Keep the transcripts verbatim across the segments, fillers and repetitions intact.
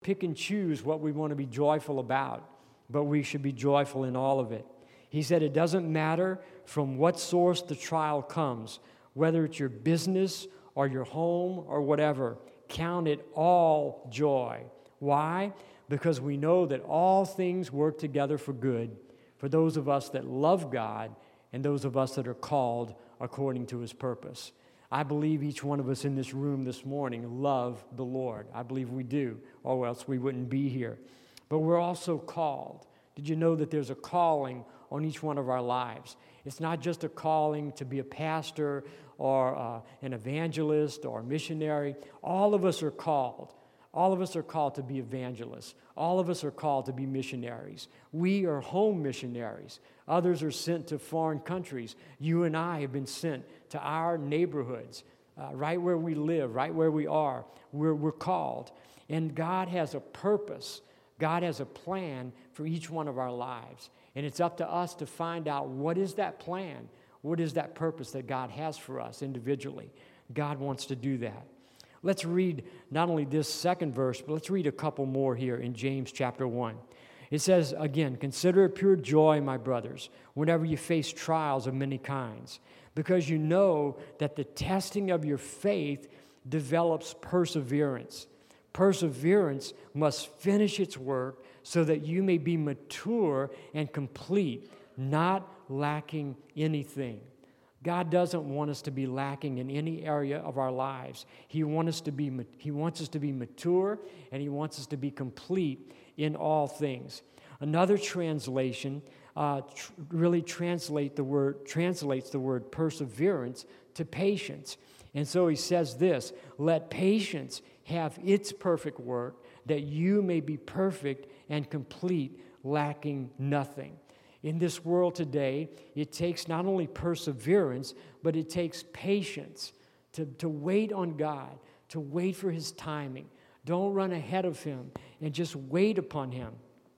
pick and choose what we want to be joyful about, but we should be joyful in all of it. He said it doesn't matter from what source the trial comes, whether it's your business or your home or whatever. Count it all joy. Why? Because we know that all things work together for good for those of us that love God and those of us that are called according to His purpose. I believe each one of us in this room this morning love the Lord. I believe we do, or else we wouldn't be here. But we're also called. Did you know that there's a calling on each one of our lives? It's not just a calling to be a pastor or uh, an evangelist or a missionary. All of us are called. All of us are called to be evangelists. All of us are called to be missionaries. We are home missionaries. Others are sent to foreign countries. You and I have been sent to our neighborhoods, uh, right where we live, right where we are. We're, we're called. And God has a purpose. God has a plan for each one of our lives. And it's up to us to find out what is that plan? What is that purpose that God has for us individually? God wants to do that. Let's read not only this second verse, but let's read a couple more here in James chapter one. It says, again, consider it pure joy, my brothers, whenever you face trials of many kinds, because you know that the testing of your faith develops perseverance. Perseverance must finish its work so that you may be mature and complete, not lacking anything. God doesn't want us to be lacking in any area of our lives. He wants us to be, He wants us to be mature, and He wants us to be complete in all things. Another translation uh, tr- really translate the word translates the word perseverance to patience. And so he says this, let patience have its perfect work, that you may be perfect and complete, lacking nothing. In this world today, it takes not only perseverance, but it takes patience to, to wait on God, to wait for His timing. Don't run ahead of Him, and just wait upon Him.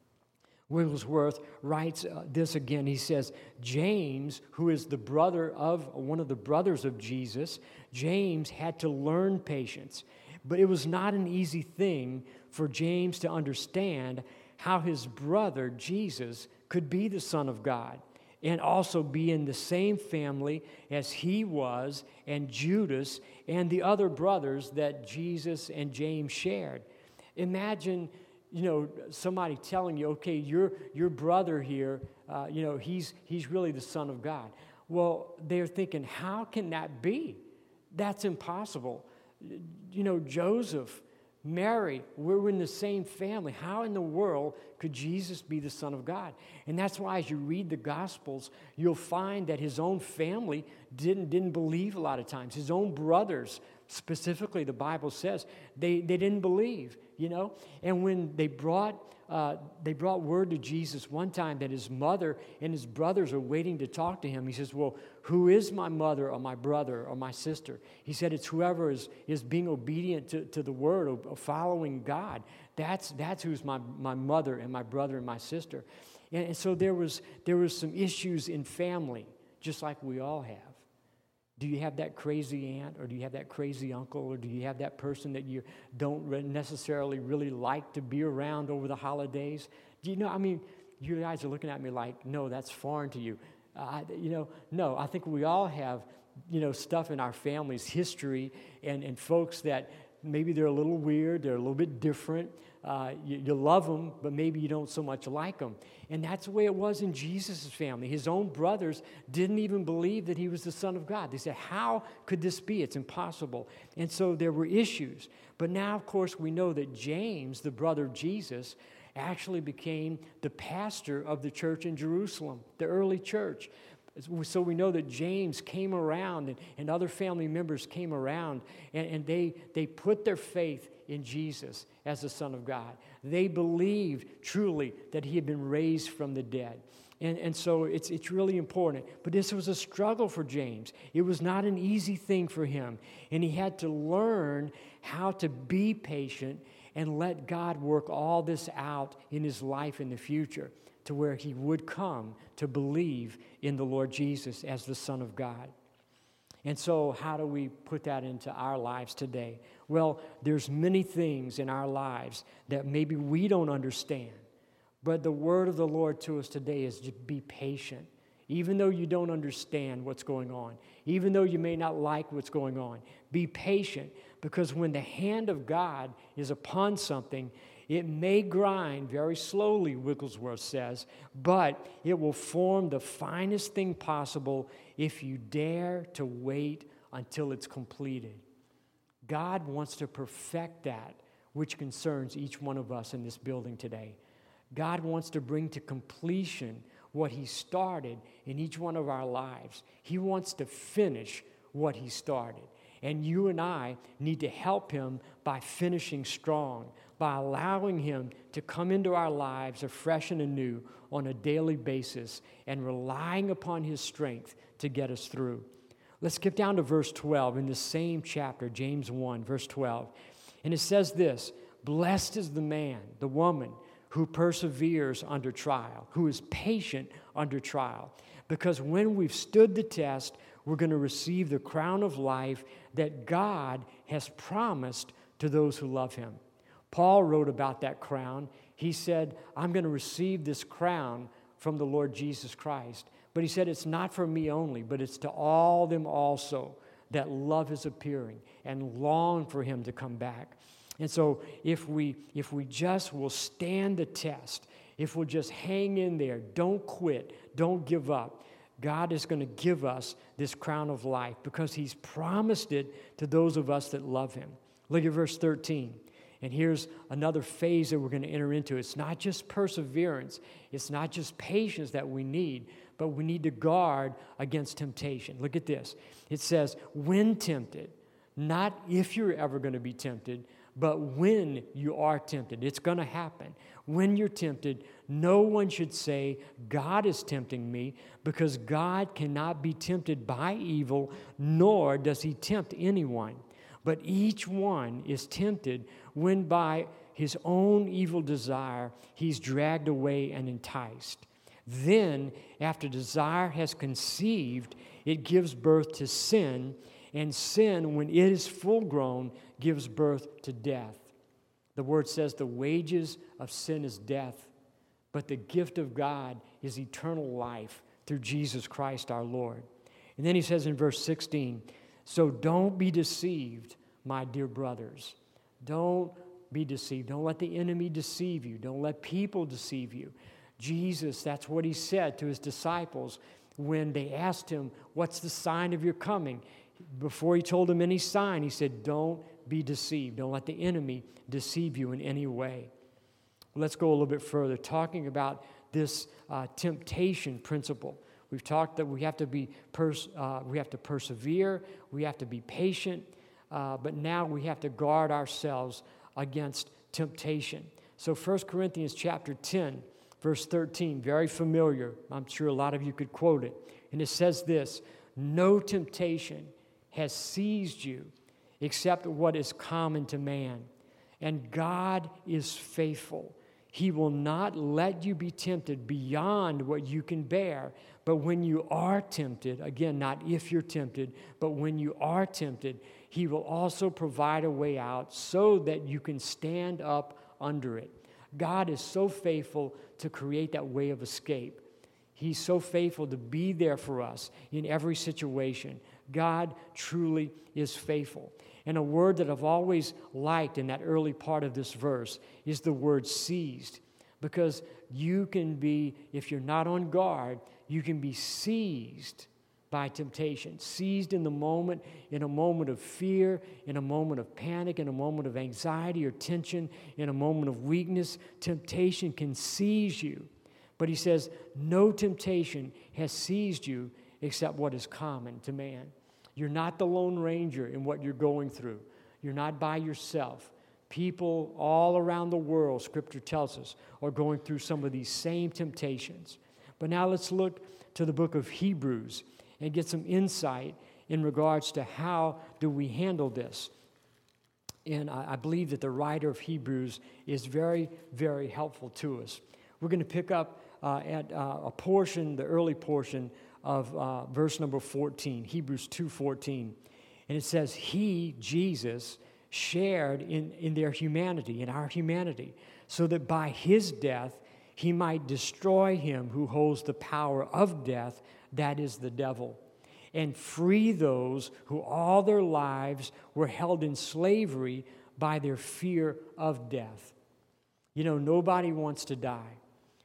Wigglesworth writes uh, this again. He says, James, who is the brother of, one of the brothers of Jesus, James had to learn patience. But it was not an easy thing for James to understand how his brother, Jesus, could be the Son of God and also be in the same family as he was and Judas and the other brothers that Jesus and James shared. Imagine, you know, somebody telling you, okay, your your brother here, uh, you know, he's he's really the Son of God. Well, they're thinking, how can that be? That's impossible. You know, Joseph, Mary, we're in the same family. How in the world could Jesus be the Son of God? And that's why as you read the Gospels, you'll find that his own family didn't, didn't believe a lot of times. His own brothers, specifically, the Bible says, they, they didn't believe, you know? And when they brought uh, they brought word to Jesus one time that his mother and his brothers are waiting to talk to him, he says, well, who is my mother or my brother or my sister? He said, it's whoever is, is being obedient to, to the word of, of following God. That's that's who's my, my mother and my brother and my sister. And, and so there was there was some issues in family, just like we all have. Do you have that crazy aunt, or do you have that crazy uncle, or do you have that person that you don't re- necessarily really like to be around over the holidays? Do you know, I mean, you guys are looking at me like, no, that's foreign to you. Uh, you know, no, I think we all have, you know, stuff in our family's history and, and folks that maybe they're a little weird, they're a little bit different. Uh, you, you love them, but maybe you don't so much like them. And that's the way it was in Jesus' family. His own brothers didn't even believe that he was the Son of God. They said, how could this be? It's impossible. And so there were issues. But now, of course, we know that James, the brother of Jesus, actually became the pastor of the church in Jerusalem, the early church. So we know that James came around and, and other family members came around and, and they, they put their faith in Jesus as the Son of God. They believed truly that he had been raised from the dead. And, and so it's, it's really important. But this was a struggle for James. It was not an easy thing for him. And he had to learn how to be patient and let God work all this out in his life in the future, to where he would come to believe in the Lord Jesus as the Son of God. And so how do we put that into our lives today? Well, there's many things in our lives that maybe we don't understand. But the word of the Lord to us today is to be patient. Even though you don't understand what's going on, even though you may not like what's going on, be patient, because when the hand of God is upon something, it may grind very slowly, Wigglesworth says, but it will form the finest thing possible if you dare to wait until it's completed. God wants to perfect that which concerns each one of us in this building today. God wants to bring to completion what He started in each one of our lives. He wants to finish what He started. And you and I need to help Him by finishing strong, by allowing Him to come into our lives afresh and anew on a daily basis and relying upon His strength to get us through. Let's skip down to verse twelve in the same chapter, James one, verse twelve. And it says this, "Blessed is the man, the woman, who perseveres under trial, who is patient under trial. Because when we've stood the test, we're going to receive the crown of life that God has promised to those who love Him." Paul wrote about that crown. He said, "I'm going to receive this crown from the Lord Jesus Christ." But he said, it's not for me only, but it's to all them also that love His appearing and long for Him to come back. And so if we if we just will stand the test, if we'll just hang in there, don't quit, don't give up, God is going to give us this crown of life because He's promised it to those of us that love Him. Look at verse thirteen. And here's another phase that we're going to enter into. It's not just perseverance. It's not just patience that we need, but we need to guard against temptation. Look at this. It says, when tempted, not if you're ever going to be tempted, but when you are tempted. It's going to happen. When you're tempted, no one should say, God is tempting me, because God cannot be tempted by evil, nor does He tempt anyone. But each one is tempted when by his own evil desire he's dragged away and enticed. Then, after desire has conceived, it gives birth to sin, and sin, when it is full grown, gives birth to death. The Word says the wages of sin is death, but the gift of God is eternal life through Jesus Christ our Lord. And then he says in verse sixteen, so don't be deceived, my dear brothers. Don't be deceived. Don't let the enemy deceive you. Don't let people deceive you. Jesus, that's what He said to His disciples when they asked Him, what's the sign of your coming? Before He told them any sign, He said, don't be deceived. Don't let the enemy deceive you in any way. Let's go a little bit further, talking about this uh, temptation principle. We've talked that we have to be pers- uh, we have to persevere, we have to be patient, uh, but now we have to guard ourselves against temptation. So First Corinthians chapter ten, verse thirteen, very familiar. I'm sure a lot of you could quote it. And it says this, no temptation has seized you except what is common to man. And God is faithful. He will not let you be tempted beyond what you can bear. But when you are tempted, again, not if you're tempted, but when you are tempted, He will also provide a way out so that you can stand up under it. God is so faithful to create that way of escape. He's so faithful to be there for us in every situation. God truly is faithful. And a word that I've always liked in that early part of this verse is the word seized. Because you can be, if you're not on guard, you can be seized by temptation. Seized in the moment, in a moment of fear, in a moment of panic, in a moment of anxiety or tension, in a moment of weakness. Temptation can seize you. But he says, no temptation has seized you except what is common to man. You're not the Lone Ranger in what you're going through. You're not by yourself. People all around the world, Scripture tells us, are going through some of these same temptations. But now let's look to the book of Hebrews and get some insight in regards to how do we handle this. And I, I believe that the writer of Hebrews is very, very helpful to us. We're going to pick up uh, at uh, a portion, the early portion of uh, verse number fourteen, Hebrews two fourteen. And it says, he, Jesus, shared in, in their humanity, in our humanity, so that by his death he might destroy him who holds the power of death, that is the devil, and free those who all their lives were held in slavery by their fear of death. You know, nobody wants to die.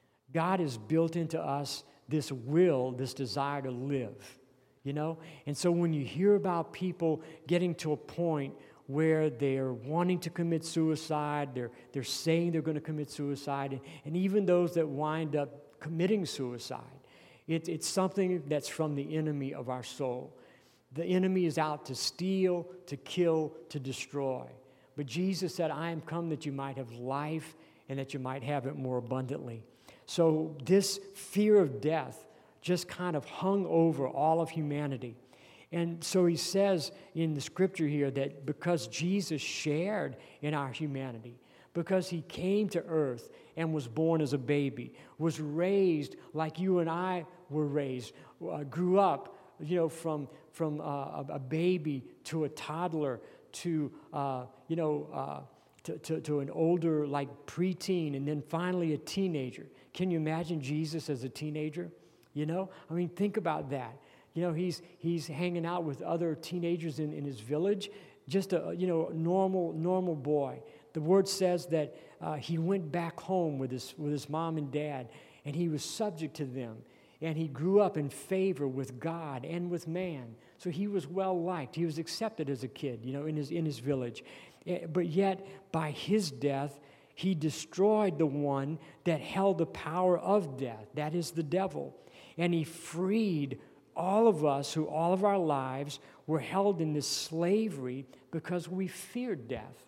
God has built into us this will, this desire to live, you know? And so when you hear about people getting to a point where they're wanting to commit suicide, they're, they're saying they're going to commit suicide, and, and even those that wind up committing suicide, it, it's something that's from the enemy of our soul. The enemy is out to steal, to kill, to destroy. But Jesus said, I am come that you might have life and that you might have it more abundantly. So this fear of death just kind of hung over all of humanity. And so he says in the scripture here that because Jesus shared in our humanity, because he came to earth and was born as a baby, was raised like you and I were raised, uh, grew up, you know, from, from uh, a baby to a toddler to, uh, you know, uh, to, to, to an older, like preteen, and then finally a teenager. Can you imagine Jesus as a teenager? You know, I mean, think about that. You know, he's he's hanging out with other teenagers in, in his village, just a, you know, normal, normal boy. The word says that uh, he went back home with his, with his mom and dad, and he was subject to them. And he grew up in favor with God and with man. So he was well-liked. He was accepted as a kid, you know, in his, in his village. But yet, by his death, he destroyed the one that held the power of death. That is the devil. And he freed all of us who all of our lives were held in this slavery because we feared death.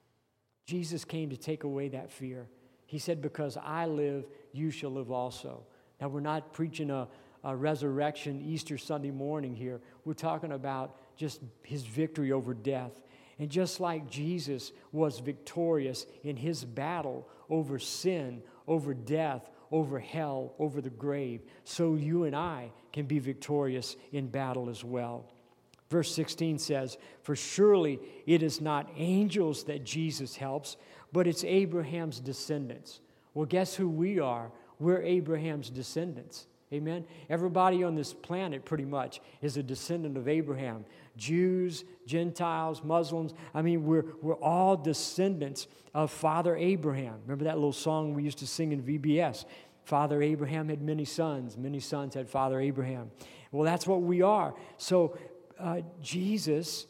Jesus came to take away that fear. He said, because I live, you shall live also. Now, we're not preaching a, a resurrection Easter Sunday morning here. We're talking about just his victory over death. And just like Jesus was victorious in his battle over sin, over death, over hell, over the grave, so you and I can be victorious in battle as well. Verse sixteen says, for surely it is not angels that Jesus helps, but it's Abraham's descendants. Well, guess who we are? We're Abraham's descendants. Amen? Everybody on this planet pretty much is a descendant of Abraham. Jews, Gentiles, Muslims. I mean, we're, we're all descendants of Father Abraham. Remember that little song we used to sing in V B S? Father Abraham had many sons. Many sons had Father Abraham. Well, that's what we are. So uh, Jesus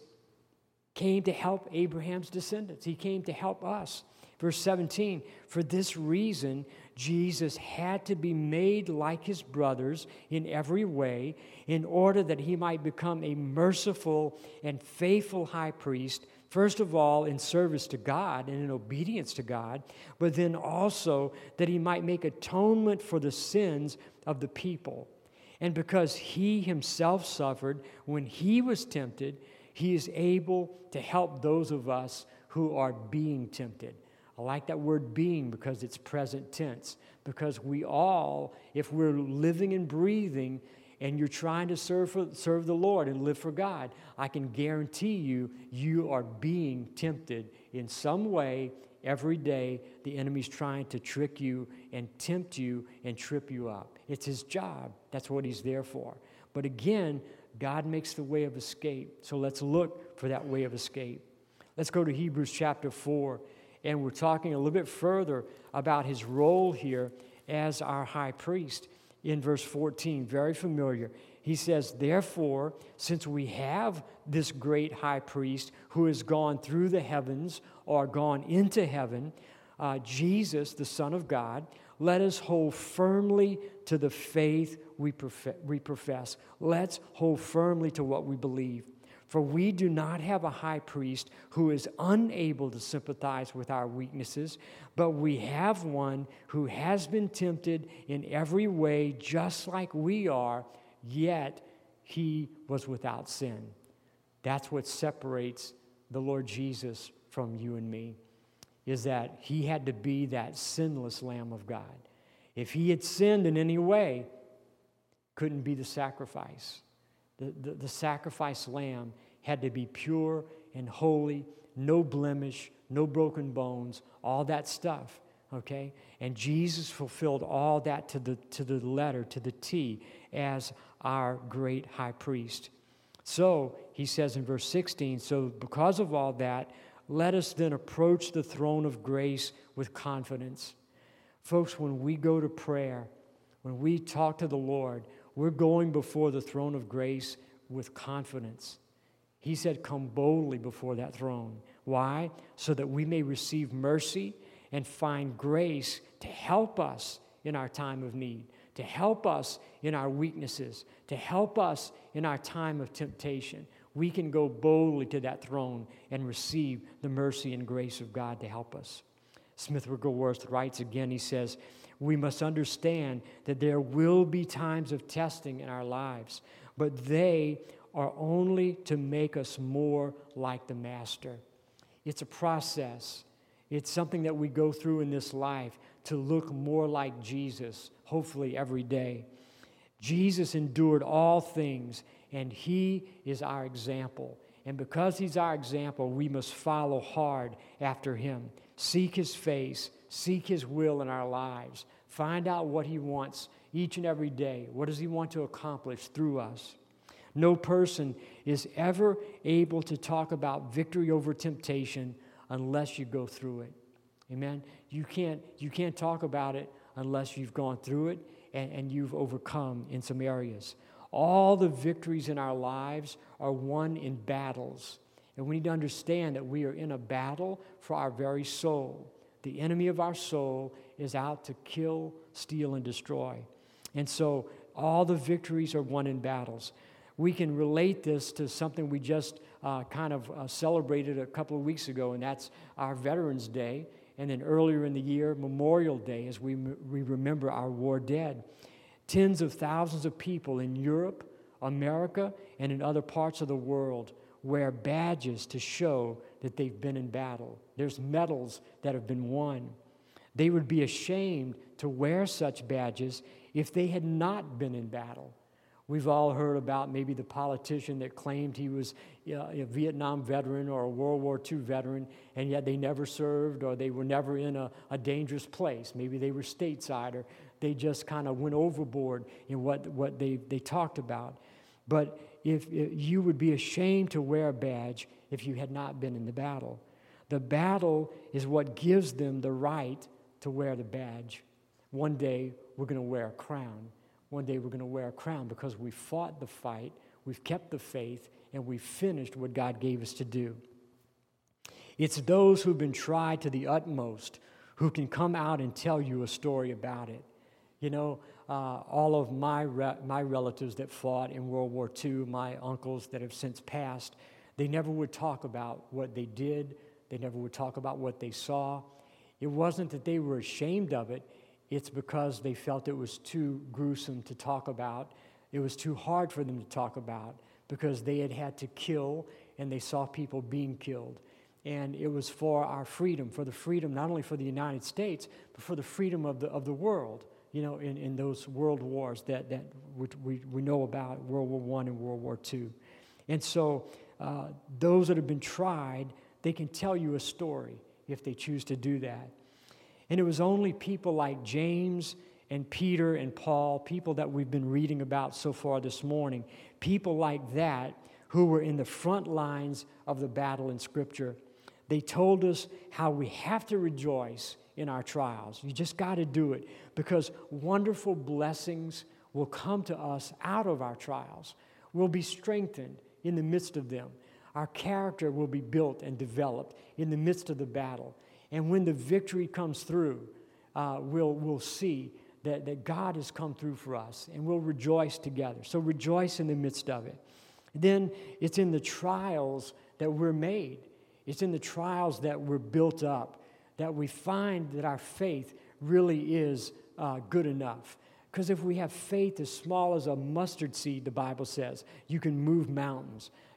came to help Abraham's descendants. He came to help us. Verse seventeen, for this reason, Jesus had to be made like his brothers in every way in order that he might become a merciful and faithful high priest, first of all in service to God and in obedience to God, but then also that he might make atonement for the sins of the people. And because he himself suffered when he was tempted, he is able to help those of us who are being tempted. I like that word being because it's present tense. Because we all, if we're living and breathing and you're trying to serve for, serve the Lord and live for God, I can guarantee you, you are being tempted in some way every day. The enemy's trying to trick you and tempt you and trip you up. It's his job. That's what he's there for. But again, God makes the way of escape. So let's look for that way of escape. Let's go to Hebrews chapter four. And we're talking a little bit further about his role here as our high priest in verse fourteen, very familiar. He says, therefore, since we have this great high priest who has gone through the heavens or gone into heaven, uh, Jesus, the Son of God, let us hold firmly to the faith we, prof- we profess. Let's hold firmly to what we believe. For we do not have a high priest who is unable to sympathize with our weaknesses, but we have one who has been tempted in every way just like we are, yet he was without sin. That's what separates the Lord Jesus from you and me, is that he had to be that sinless Lamb of God. If he had sinned in any way, couldn't be the sacrifice. The, the, the sacrifice lamb had to be pure and holy, no blemish, no broken bones, all that stuff, okay? And Jesus fulfilled all that to the, to the letter, to the T, as our great high priest. So, he says in verse sixteen, so because of all that, let us then approach the throne of grace with confidence. Folks, when we go to prayer, when we talk to the Lord, we're going before the throne of grace with confidence. He said, come boldly before that throne. Why? So that we may receive mercy and find grace to help us in our time of need, to help us in our weaknesses, to help us in our time of temptation. We can go boldly to that throne and receive the mercy and grace of God to help us. Smith Wigglesworth writes again, he says, we must understand that there will be times of testing in our lives, but they are only to make us more like the Master. It's a process. It's something that we go through in this life to look more like Jesus, hopefully every day. Jesus endured all things, and he is our example. And because he's our example, we must follow hard after him. Seek his face, seek his will in our lives. Find out what he wants each and every day. What does he want to accomplish through us? No person is ever able to talk about victory over temptation unless you go through it. Amen? You can't, you can't talk about it unless you've gone through it and, and you've overcome in some areas. All the victories in our lives are won in battles. And we need to understand that we are in a battle for our very soul. The enemy of our soul is out to kill, steal, and destroy. And so all the victories are won in battles. We can relate this to something we just uh, kind of uh, celebrated a couple of weeks ago, and that's our Veterans Day. And then earlier in the year, Memorial Day, as we, we remember our war dead. Tens of thousands of people in Europe, America, and in other parts of the world wear badges to show that they've been in battle. There's medals that have been won. They would be ashamed to wear such badges if they had not been in battle. We've all heard about maybe the politician that claimed he was uh, a Vietnam veteran or a World War Two veteran, and yet they never served or they were never in a, a dangerous place. Maybe they were stateside or they just kind of went overboard in what, what they, they talked about. But if, if you would be ashamed to wear a badge if you had not been in the battle. The battle is what gives them the right to wear the badge. One day, we're going to wear a crown. One day, we're going to wear a crown because we fought the fight, we've kept the faith, and we've finished what God gave us to do. It's those who've been tried to the utmost who can come out and tell you a story about it. You know, uh, all of my re- my relatives that fought in World War Two, my uncles that have since passed, they never would talk about what they did. They never would talk about what they saw. It wasn't that they were ashamed of it. It's because they felt it was too gruesome to talk about. It was too hard for them to talk about because they had had to kill and they saw people being killed. And it was for our freedom, for the freedom not only for the United States, but for the freedom of the of the world, you know, in, in those world wars that, that we, we know about, World War One and World War Two. And so uh, those that have been tried, they can tell you a story if they choose to do that. And it was only people like James and Peter and Paul, people that we've been reading about so far this morning, people like that who were in the front lines of the battle in Scripture. They told us how we have to rejoice in our trials. You just got to do it because wonderful blessings will come to us out of our trials. We'll be strengthened in the midst of them. Our character will be built and developed in the midst of the battle. And when the victory comes through, uh, we'll, we'll see that, that God has come through for us, and we'll rejoice together. So rejoice in the midst of it. Then it's in the trials that we're made. It's in the trials that we're built up, that we find that our faith really is uh, good enough. Because if we have faith as small as a mustard seed, the Bible says, you can move mountains.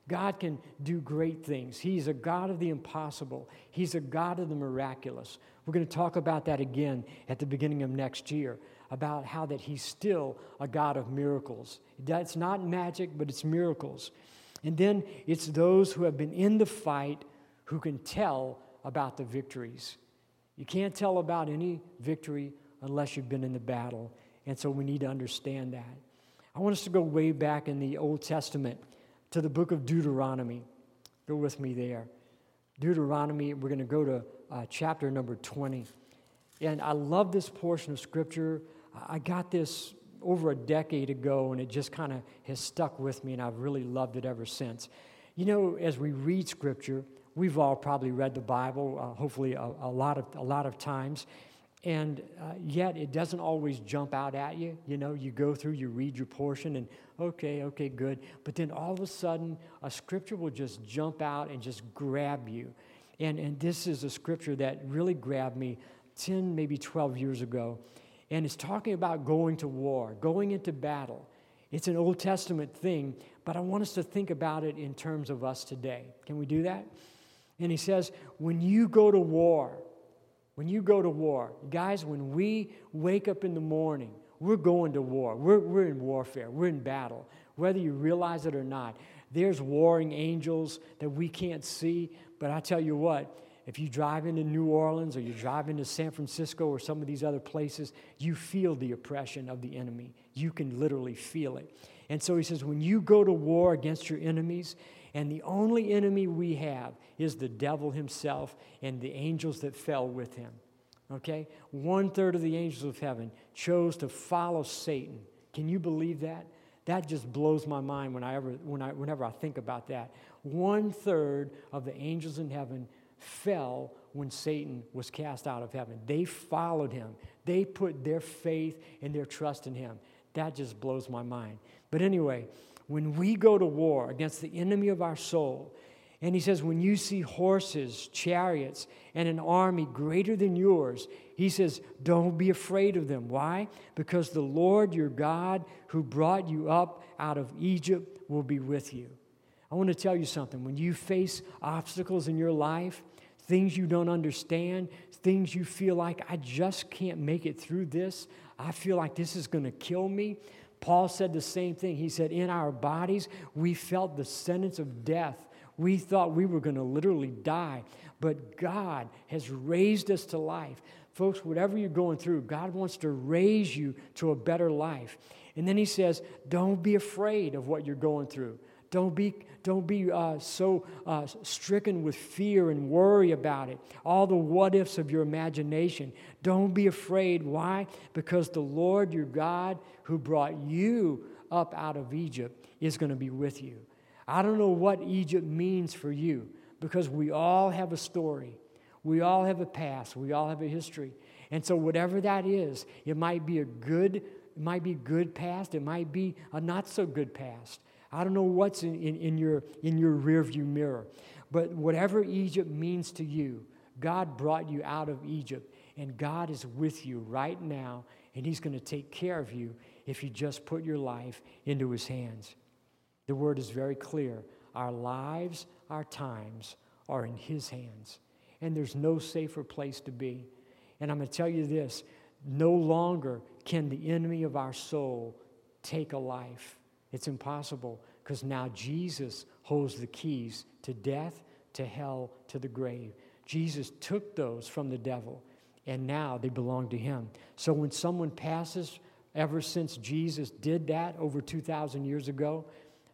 God can do great things. He's a God of the impossible. He's a God of the miraculous. We're going to talk about that again at the beginning of next year, about how that he's still a God of miracles. That's not magic, but it's miracles. And then it's those who have been in the fight who can tell about the victories. You can't tell about any victory unless you've been in the battle. And so we need to understand that. I want us to go way back in the Old Testament to the book of Deuteronomy. Go with me there. Deuteronomy, we're going to go to uh, chapter number twenty. And I love this portion of Scripture. I got this over a decade ago, and it just kind of has stuck with me, and I've really loved it ever since. You know, as we read Scripture, we've all probably read the Bible, uh, hopefully a, a lot of a lot of times, and uh, yet it doesn't always jump out at you. You know, you go through, you read your portion, and okay, okay, good. But then all of a sudden, a Scripture will just jump out and just grab you. And, and this is a Scripture that really grabbed me ten, maybe twelve years ago. And it's talking about going to war, going into battle. It's an Old Testament thing, but I want us to think about it in terms of us today. Can we do that? And he says, when you go to war, when you go to war, guys, when we wake up in the morning, we're going to war. We're, we're in warfare. We're in battle. Whether you realize it or not, there's warring angels that we can't see, but I tell you what, if you drive into New Orleans or you drive into San Francisco or some of these other places, you feel the oppression of the enemy. You can literally feel it. And so he says, when you go to war against your enemies, and the only enemy we have is the devil himself and the angels that fell with him. Okay? One third of the angels of heaven chose to follow Satan. Can you believe that? That just blows my mind when I ever, when I, whenever I think about that. One third of the angels in heaven fell when Satan was cast out of heaven. They followed him. They put their faith and their trust in him. That just blows my mind. But anyway, when we go to war against the enemy of our soul, and he says, when you see horses, chariots, and an army greater than yours, he says, don't be afraid of them. Why? Because the Lord your God who brought you up out of Egypt will be with you. I want to tell you something. When you face obstacles in your life, things you don't understand, things you feel like, I just can't make it through this, I feel like this is going to kill me. Paul said the same thing. He said, in our bodies, we felt the sentence of death. We thought we were going to literally die, but God has raised us to life. Folks, whatever you're going through, God wants to raise you to a better life. And then he says, don't be afraid of what you're going through. Don't be, don't be uh, so uh, stricken with fear and worry about it. All the what-ifs of your imagination. Don't be afraid. Why? Because the Lord your God who brought you up out of Egypt is going to be with you. I don't know what Egypt means for you, because we all have a story. We all have a past. We all have a history. And so whatever that is, it might be a good, it might be good past. It might be a not so good past. I don't know what's in, in, in your in your rearview mirror. But whatever Egypt means to you, God brought you out of Egypt. And God is with you right now. And he's going to take care of you if you just put your life into his hands. The word is very clear. Our lives, our times are in his hands. And there's no safer place to be. And I'm going to tell you this. No longer can the enemy of our soul take a life. It's impossible, because now Jesus holds the keys to death, to hell, to the grave. Jesus took those from the devil, and now they belong to him. So when someone passes, ever since Jesus did that over two thousand years ago,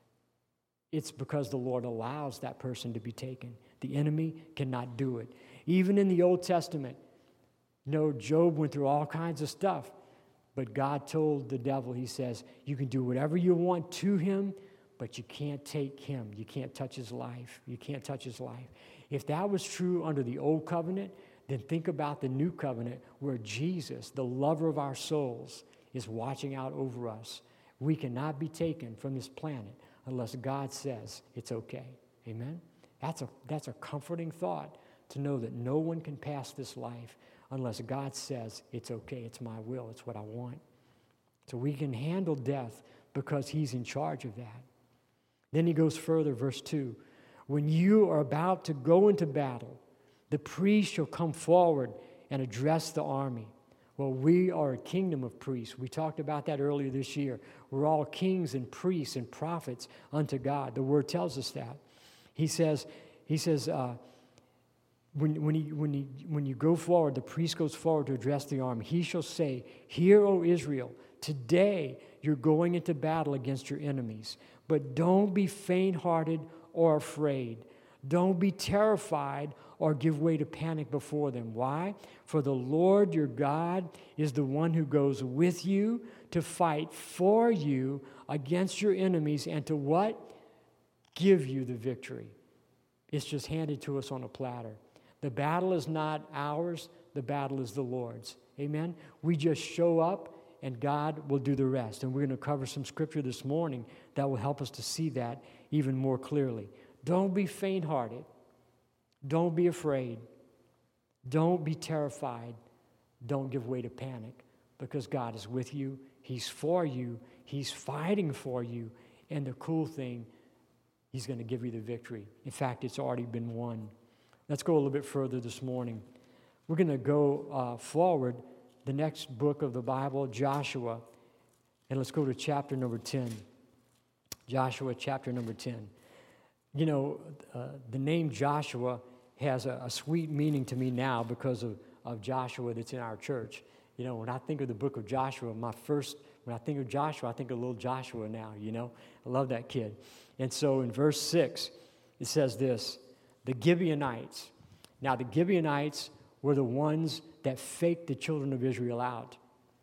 it's because the Lord allows that person to be taken. The enemy cannot do it. Even in the Old Testament, you know, Job went through all kinds of stuff. But God told the devil, he says, you can do whatever you want to him, but you can't take him. You can't touch his life. You can't touch his life. If that was true under the old covenant, then think about the new covenant where Jesus, the lover of our souls, is watching out over us. We cannot be taken from this planet unless God says it's okay. Amen? That's a, that's a comforting thought, to know that no one can pass this life unless God says it's okay, it's my will, it's what I want. So we can handle death because he's in charge of that. Then he goes further, verse two. When you are about to go into battle, the priest shall come forward and address the army. Well, we are a kingdom of priests. We talked about that earlier this year. We're all kings and priests and prophets unto God. The Word tells us that. He says, he says, uh, when, when, he, when, he, when you go forward, the priest goes forward to address the army. He shall say, Hear, O Israel, today you're going into battle against your enemies. But don't be faint-hearted or afraid. Don't be terrified or give way to panic before them. Why? For the Lord your God is the one who goes with you to fight for you against your enemies and to what? Give you the victory. It's just handed to us on a platter. The battle is not ours. The battle is the Lord's. Amen? We just show up and God will do the rest. And we're going to cover some scripture this morning that will help us to see that even more clearly. Don't be faint-hearted. Don't be afraid. Don't be terrified. Don't give way to panic, because God is with you. He's for you. He's fighting for you. And the cool thing, He's going to give you the victory. In fact, it's already been won. Let's go a little bit further this morning. We're going to go uh, forward, the next book of the Bible, Joshua, and let's go to chapter number ten. Joshua chapter number ten. You know, uh, the name Joshua has a, a sweet meaning to me now because of, of Joshua that's in our church. You know, when I think of the book of Joshua, my first, when I think of Joshua, I think of little Joshua now, you know. I love that kid. And so in verse six, it says this, the Gibeonites. Now, the Gibeonites were the ones that faked the children of Israel out.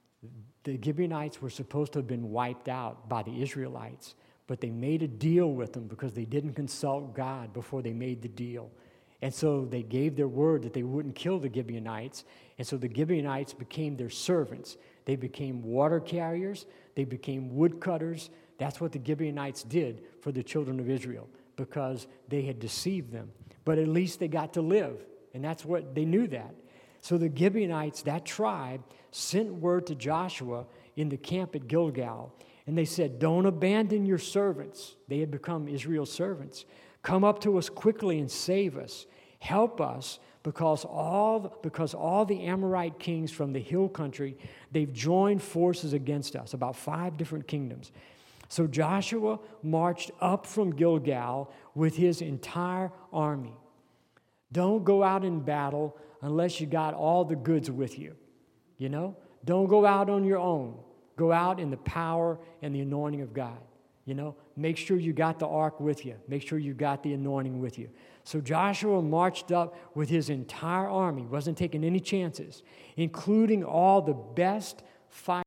The Gibeonites were supposed to have been wiped out by the Israelites, but they made a deal with them because they didn't consult God before they made the deal. And so they gave their word that they wouldn't kill the Gibeonites, and so the Gibeonites became their servants. They became water carriers. They became woodcutters. That's what the Gibeonites did for the children of Israel because they had deceived them. But at least they got to live, and that's what they knew that. So the Gibeonites, that tribe, sent word to Joshua in the camp at Gilgal, and they said, don't abandon your servants. They had become Israel's servants. Come up to us quickly and save us. Help us because all, because all the Amorite kings from the hill country, they've joined forces against us, about five different kingdoms. So Joshua marched up from Gilgal with his entire army. Don't go out in battle unless you got all the goods with you. You know? Don't go out on your own. Go out in the power and the anointing of God. You know? Make sure you got the ark with you. Make sure you got the anointing with you. So Joshua marched up with his entire army. Wasn't taking any chances, including all the best fighters.